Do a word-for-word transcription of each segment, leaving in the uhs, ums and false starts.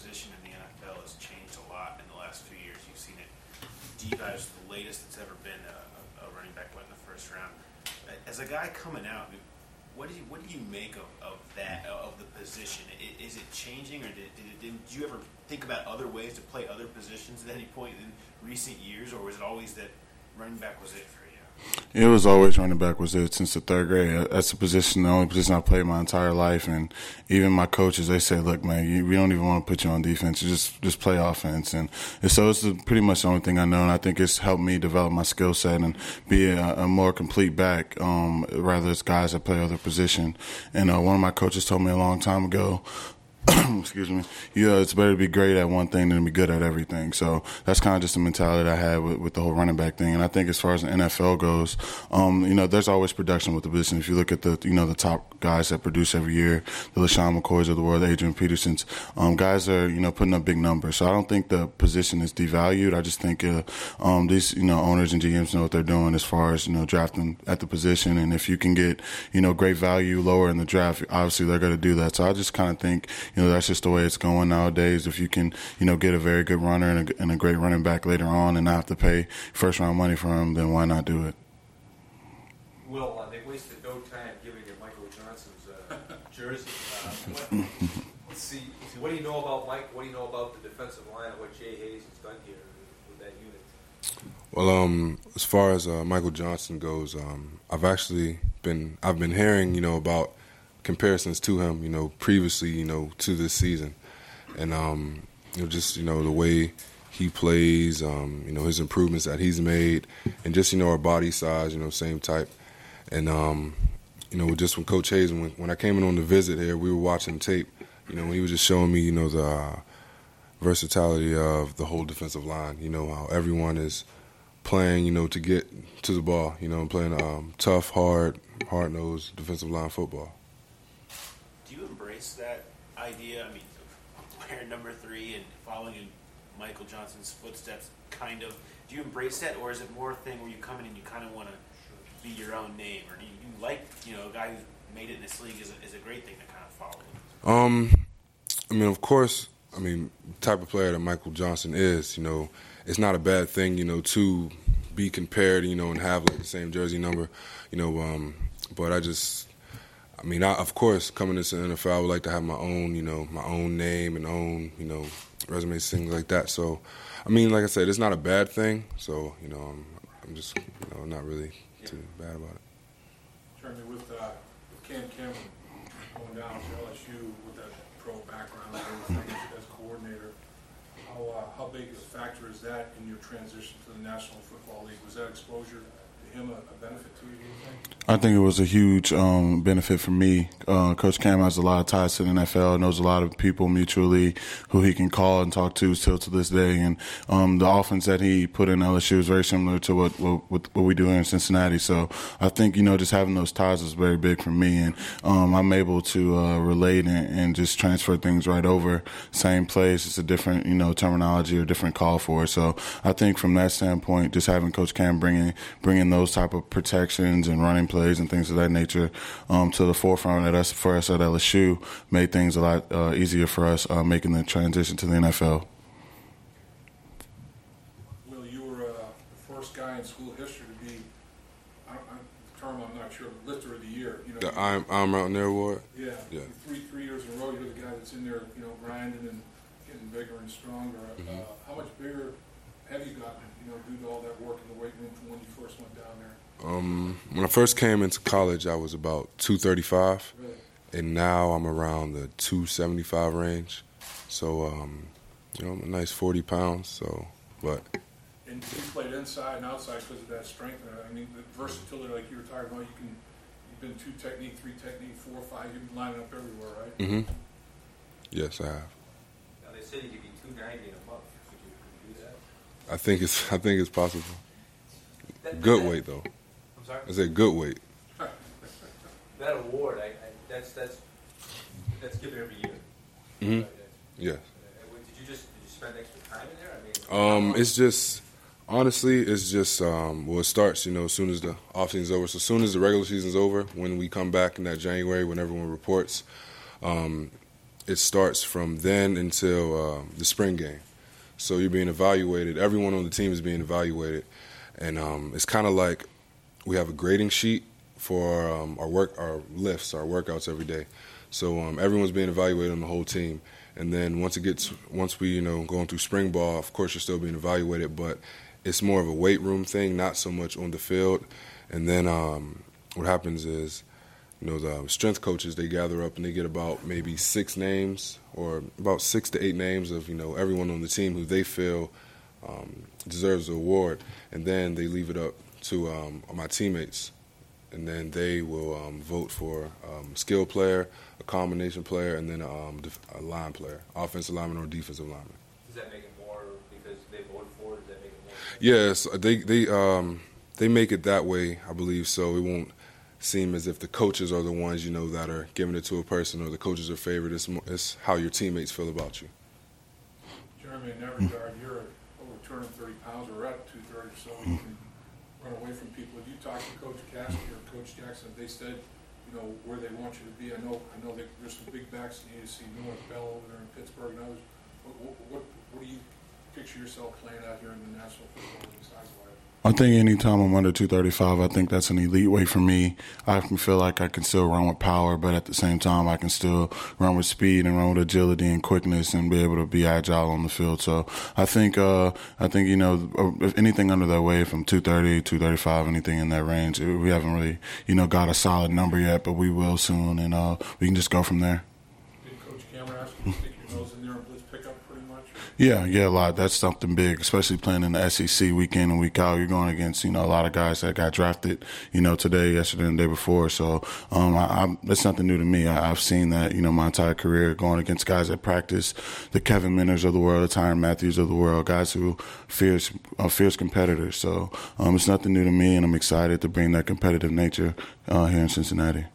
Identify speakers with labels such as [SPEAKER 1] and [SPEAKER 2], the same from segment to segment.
[SPEAKER 1] position in the N F L has changed a lot in the last few years. You've seen it deep as the latest it's ever been a, a running back went in the first round. As a guy coming out, what do you what do you make of, of that of the position? Is it changing, or did, did, did you ever think about other ways to play other positions at any point in recent years, or was it always that running back was it for you?
[SPEAKER 2] It was always running back was it since the third grade. That's the position, the only position I played my entire life. And even my coaches, they say, look, man, you, we don't even want to put you on defense. You just just play offense. And, and so it's pretty much the only thing I know. And I think it's helped me develop my skill set and be a, a more complete back, um, rather it's guys that play other position. And uh, one of my coaches told me a long time ago, excuse me, yeah, it's better to be great at one thing than to be good at everything. So that's kind of just the mentality that I had with, with the whole running back thing. And I think as far as the N F L goes, um, you know, there's always production with the position. If you look at the, you know, the top guys that produce every year, the LaShawn McCoys of the world, the Adrian Petersons, um, guys are, you know, putting up big numbers. So I don't think the position is devalued. I just think uh, um, these, you know, owners and G Ms know what they're doing as far as, you know, drafting at the position. And if you can get, you know, great value lower in the draft, obviously they're going to do that. So I just kind of think, you know, that's just the way it's going nowadays. If you can, you know, get a very good runner and a, and a great running back later on and not have to pay first round money for him, then why not do it?
[SPEAKER 3] Will, uh, they wasted no time giving you Michael Johnson's uh, jersey. Uh, what, let's see, let's see. What do you know about Mike? What do you know about the defensive line and what Jay Hayes has done here with that unit?
[SPEAKER 4] Well, um, as far as uh, Michael Johnson goes, um, I've actually been I've been hearing, you know, about comparisons to him, you know, previously, you know, to this season. And, um, you know, just, you know, the way he plays, um, you know, his improvements that he's made, and just, you know, our body size, you know, same type. And, um, you know, just when Coach Hayes, when, when I came in on the visit here, we were watching tape, you know, when he was just showing me, you know, the uh, versatility of the whole defensive line, you know, how everyone is playing, you know, to get to the ball, you know, and playing um, tough, hard, hard-nosed defensive line football.
[SPEAKER 1] Do you embrace that idea? I mean, wearing number three and following in Michael Johnson's footsteps, kind of. Do you embrace that, or is it more a thing where you come in and you kind of want to be your own name, or do you, you like, you know, a guy who's made it in this league is a, is a great thing to kind of follow?
[SPEAKER 4] Um, I mean, of course, I mean, the type of player that Michael Johnson is, you know, it's not a bad thing, you know, to be compared, you know, and have like the same jersey number, you know. Um, but I just. I mean, I, of course, coming into the N F L, I would like to have my own, you know, my own name and own, you know, resumes, things like that. So, I mean, like I said, it's not a bad thing. So, you know, I'm, I'm just, you know, not really too bad about it.
[SPEAKER 5] Jeremy, with, uh, with Cam Cameron going down to L S U with that pro background and everything as coordinator, how uh, how big a factor is that in your transition to the National Football League? Was that exposure to him a, a benefit to you, do you think?
[SPEAKER 2] I think it was a huge um, benefit for me. Uh, Coach Cam has a lot of ties to the N F L, knows a lot of people mutually who he can call and talk to still to this day. And um, the offense that he put in L S U is very similar to what, what what we do here in Cincinnati. So I think, you know, just having those ties is very big for me. And um, I'm able to uh, relate and, and just transfer things right over. Same place, it's a different, you know, terminology or different call for it. So I think from that standpoint, just having Coach Cam bringing, bringing those type of protections and running plays and things of that nature um, to the forefront at us for us at L S U made things a lot uh, easier for us uh, making the transition to the N F L.
[SPEAKER 5] Will, you were uh, the first guy in school history to be, I, I, the term I'm not sure, lifter of the year. You know,
[SPEAKER 4] The I'm, I'm Out There Award?
[SPEAKER 5] Yeah,
[SPEAKER 4] yeah.
[SPEAKER 5] Three, three years in a row, you're the guy that's in there, you know, grinding and getting bigger and stronger.
[SPEAKER 4] Mm-hmm.
[SPEAKER 5] Uh, how much bigger have you gotten, you know, due to all that work in the weight room from when you first went down there?
[SPEAKER 4] Um, when I first came into college, I was about two thirty-five,
[SPEAKER 5] Really?
[SPEAKER 4] and now I'm around the two seventy-five range. So, um, you know, I'm a nice forty pounds. So, but.
[SPEAKER 5] And you played inside and outside because of that strength. I mean, the versatility, like you were talking about, you can, you've been two technique, three technique, four, five. You've been lining up everywhere, right?
[SPEAKER 4] Mm-hmm. Yes, I have.
[SPEAKER 3] Now they said you could be two ninety in a month. Could you, could you do that?
[SPEAKER 4] I think it's. I think it's possible.
[SPEAKER 3] That,
[SPEAKER 4] Good
[SPEAKER 3] that,
[SPEAKER 4] weight though.
[SPEAKER 3] I'm sorry.
[SPEAKER 4] I said good weight.
[SPEAKER 3] That award, I, I, that's that's that's given every year.
[SPEAKER 4] Mm-hmm.
[SPEAKER 3] Uh,
[SPEAKER 4] Yes.
[SPEAKER 3] uh, did you just did you spend extra time in there? I mean,
[SPEAKER 4] Um, it's just honestly, it's just um, well, it starts, you know, as soon as the off season's over. So as soon as the regular season's over, when we come back in that January, when everyone reports, um, it starts from then until uh, the spring game. So you're being evaluated. Everyone on the team is being evaluated, and um, it's kind of like we have a grading sheet for um, our work, our lifts, our workouts every day. So um, everyone's being evaluated on the whole team, and then once it gets, once we you know going through spring ball, of course you're still being evaluated, but it's more of a weight room thing, not so much on the field. And then um, what happens is, you know, the strength coaches, they gather up and they get about maybe six names or about six to eight names of, you know, everyone on the team who they feel um, deserves the award. And then they leave it up to um, my teammates. And then they will um, vote for um, a skill player, a combination player, and then a, um, a line player, offensive lineman or defensive lineman.
[SPEAKER 3] Does that make it more because they voted for it? Does that make it more?
[SPEAKER 4] Yes, they they um, they make it that way, I believe. So it won't seem as if the coaches are the ones, you know, that are giving it to a person or the coaches are favored. It's, more, it's how your teammates feel about you.
[SPEAKER 5] Jeremy, in that regard, you're over two hundred thirty pounds, or at two thirty, so you can run away from people. Did you talk to Coach Cassidy or Coach Jackson? They said, you know, where they want you to be. I know, I know that there's some big backs in the A C North, Bell over there in Pittsburgh, and others. What, what, what, what do you picture yourself playing out here in the National Football League size-wise?
[SPEAKER 2] I think anytime I'm under two thirty-five, I think that's an elite weight for me. I can feel like I can still run with power, but at the same time, I can still run with speed and run with agility and quickness and be able to be agile on the field. So I think, uh, I think you know, if anything under that weight, from two thirty, two thirty-five, anything in that range, we haven't really, you know, got a solid number yet, but we will soon, and uh, we can just go from there.
[SPEAKER 5] Did Coach Cameron ask you to stick your nose in there and blitz pickup pretty much?
[SPEAKER 2] Yeah, yeah, a lot. That's something big, especially playing in the S E C week in and week out. You're going against, you know, a lot of guys that got drafted, you know, today, yesterday, and the day before. So um, I, I, that's nothing new to me. I, I've seen that, you know, my entire career, going against guys that practice, the Kevin Minners of the world, the Tyrann Matthews of the world, guys who fierce, uh, fierce competitors. So um, it's nothing new to me, and I'm excited to bring that competitive nature uh, here in Cincinnati.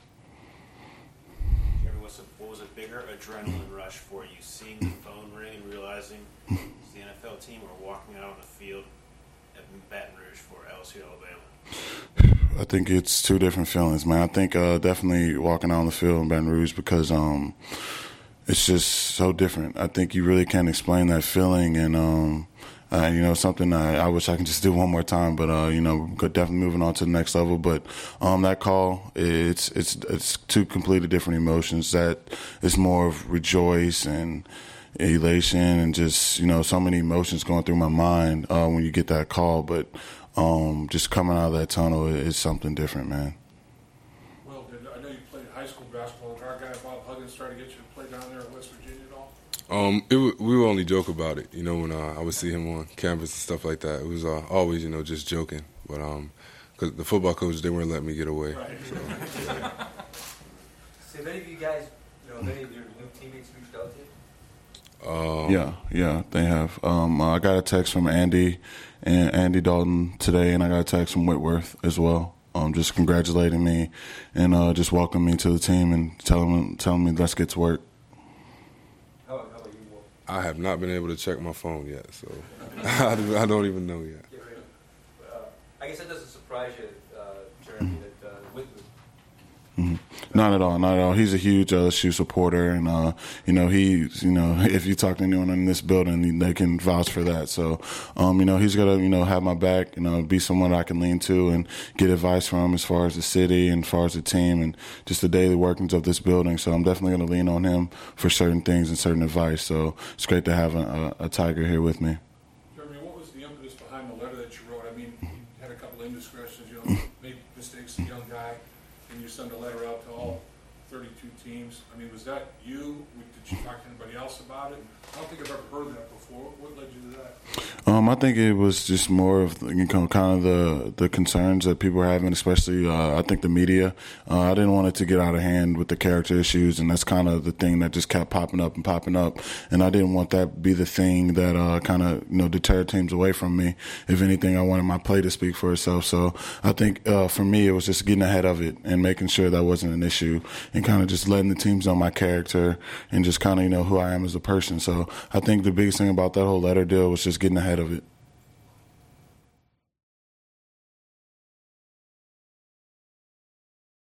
[SPEAKER 1] Jeremy, what's a, what was a bigger adrenaline rush for you, seeing the phone ring and realizing it's the N F L team, or walking out on the field at Baton Rouge for L S U Alabama?
[SPEAKER 2] I think it's two different feelings, man. I think uh, definitely walking out on the field in Baton Rouge, because um, it's just so different. I think you really can't explain that feeling, and um, uh, you know, something I, I wish I could just do one more time. But uh, you know, definitely moving on to the next level. But um, that call, it's it's it's two completely different emotions. That is more of rejoice and elation, and just, you know, so many emotions going through my mind uh, when you get that call. But um, just coming out of that tunnel is something different, man.
[SPEAKER 5] Well, did, I know you played high school basketball. Did our guy Bob Huggins try to get you to play down there in West Virginia at all?
[SPEAKER 4] Um, it w- we would only joke about it, you know, when uh, I would see him on campus and stuff like that. It was uh, always, you know, just joking. But um, cause the football coaches, they weren't letting me get away.
[SPEAKER 5] Right.
[SPEAKER 3] So, have any of you guys, you know, have any of your new teammates reached out to you?
[SPEAKER 4] Um,
[SPEAKER 2] Yeah, yeah, they have. Um, I got a text from Andy and Andy Dalton today, and I got a text from Whitworth as well, um, just congratulating me and uh, just welcoming me to the team and telling telling me let's get to work.
[SPEAKER 3] How, how about you, Wolf?
[SPEAKER 4] I have not been able to check my phone yet, so I don't I don't even know yet.
[SPEAKER 3] Get ready. Uh, I guess that doesn't surprise you, uh, Jeremy, that uh, Whitman.
[SPEAKER 2] Mm-hmm. Not at all, not at all. He's a huge L S U supporter, and uh, you know, he's, you know, if you talk to anyone in this building, they can vouch for that. So, um, you know, he's gonna, you know, have my back, you know, be someone I can lean to and get advice from as far as the city and as far as the team and just the daily workings of this building. So I'm definitely gonna lean on him for certain things and certain advice. So it's great to have a, a, a Tiger here with me.
[SPEAKER 5] Jeremy, what was the impetus behind the letter that you wrote? I mean, you had a couple of indiscretions, you know, made mistakes as a young guy, and you send a letter out to all thirty-two teams. I mean, was that you? Did you talk to anybody else about it? I don't think I've ever heard that before. What led you to that?
[SPEAKER 2] Um, I think it was just more of, you know, kind of the the concerns that people were having, especially uh, I think the media. Uh, I didn't want it to get out of hand with the character issues, and that's kind of the thing that just kept popping up and popping up. And I didn't want that to be the thing that uh, kind of, you know, deterred teams away from me. If anything, I wanted my play to speak for itself. So I think uh, for me, it was just getting ahead of it and making sure that wasn't an issue, and kind of just letting the teams know my character and just kind of, you know, who I am as a person. So I think the biggest thing about that whole letter deal was just getting ahead of it.